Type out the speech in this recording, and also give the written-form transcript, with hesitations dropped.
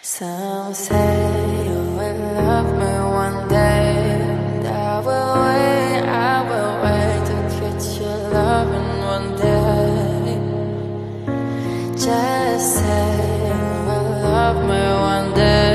Some say you will love me one day, and I will wait to get your loving one day. Just say you will love me one day.